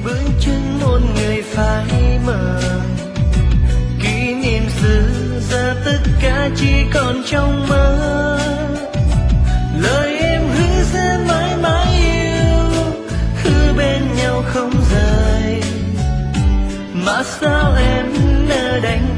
bước chân một người phai mờ. Kỷ niệm xưa giờ tất cả chỉ còn trong mơ. Lời em hứa sẽ mãi mãi yêu, hứa bên nhau không rời. Mà sao em nỡ đành